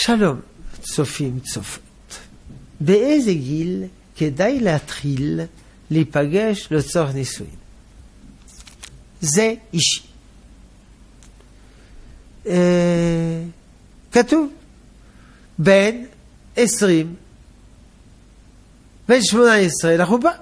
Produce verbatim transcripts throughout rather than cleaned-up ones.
שלום, צופים צופות. באיזה גיל כדאי להתחיל להיפגש לצורך נישואין? זה אישי. אה, כתוב בין עשרים, בין שמונה עשרה לחופה.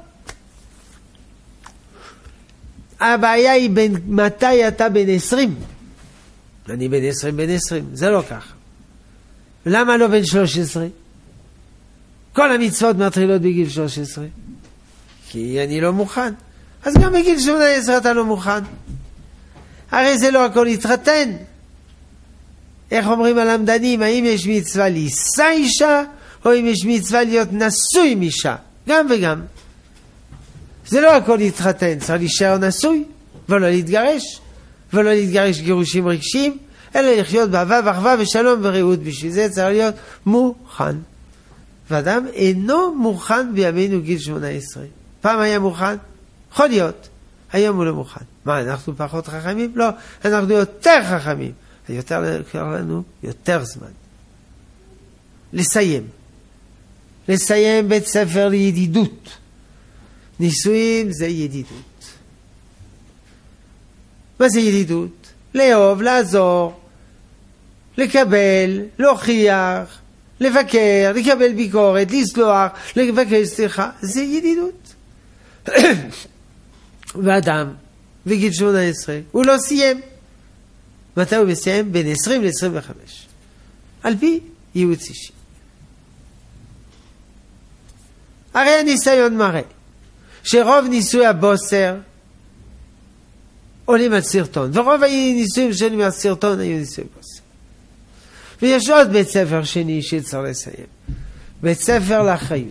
הבעיה היא בין מתי אתה בין עשרים. אני בין עשרים, בין עשרים, זה לא ככה. למה לא בין שלוש עשרה? כל המצוות מתחילות בגיל שלוש עשרה. כי אני לא מוכן. אז גם בגיל שמונה עשרה אתה לא מוכן. הרי זה לא הכל להתחתן. איך אומרים הלמדנים, האם יש מצווה לישא אישה, או אם יש מצווה להיות נשוי עם אישה? גם וגם. זה לא הכל להתחתן, צריך להישאר נשוי, ולא להתגרש, ולא להתגרש גירושים רגשיים, אלא לחיות באהבה ואחווה ושלום ורעות. בשביל זה צריך להיות מוכן. ואדם אינו מוכן בימינו גיל שמונה עשרה. פעם היה מוכן? יכול להיות. היום הוא לא מוכן. מה, אנחנו פחות חכמים? לא, אנחנו יותר חכמים. יותר לנו יותר זמן. לסיים. לסיים בית ספר לידידות. נישואים זה ידידות. מה זה ידידות? לאהוב, לעזור, לקבל, להוכיח, לבקר, לקבל ביקורת, לסלוח, לבקש סליחה. זה ידידות. ואדם בגיל שמונה עשרה הוא לא סיים. מתי הוא מסיים? בין עשרים ל-עשרים וחמש. על פי ייעוץ אישי. הרי הניסיון מראה שרוב ניסוי הבוסר עולים על סרטון, ורוב הניסויים שעולים על סרטון היו ניסוי בוסר. ויש עוד בית ספר שני שצריך לסיים. בית ספר לאחריות.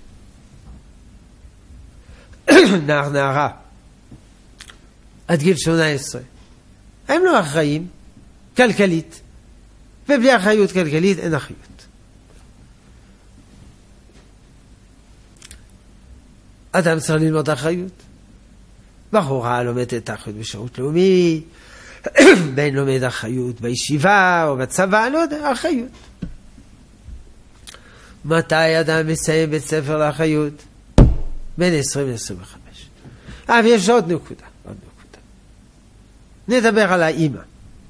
נער נערה עד גיל שמונה עשרה הם לא אחראים כלכלית, ובלי אחריות כלכלית אין אחריות. אדם צריך ללמוד אחריות. בחורה לומדת את האחריות בשירות לאומי, בן לומד אחריות בישיבה או בצבא, לא יודע, אחריות. מתי אדם מסיים בית ספר לאחריות? בין עשרים ל-עשרים וחמש. אבל יש עוד נקודה, עוד נקודה. נדבר על האמא.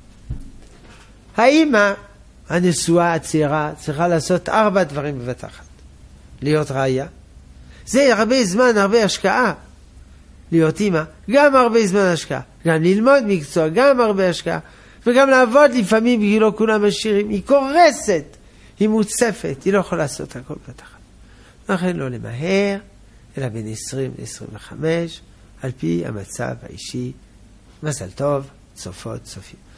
האמא, הנשואה הצעירה, צריכה לעשות ארבע דברים בבת אחת. להיות ראיה. זה הרבה זמן, הרבה השקעה. להיות אמא, גם הרבה זמן השקעה. גם ללמוד מקצוע, גם הרבה השקעה. וגם לעבוד לפעמים, כי לא כולם עשירים. היא קורסת, היא מוצפת, היא לא יכולה לעשות הכל בבת אחת. לכן לא למהר, אלא בין עשרים ל-עשרים וחמש, על פי המצב האישי. מזל טוב, צופות, צופים.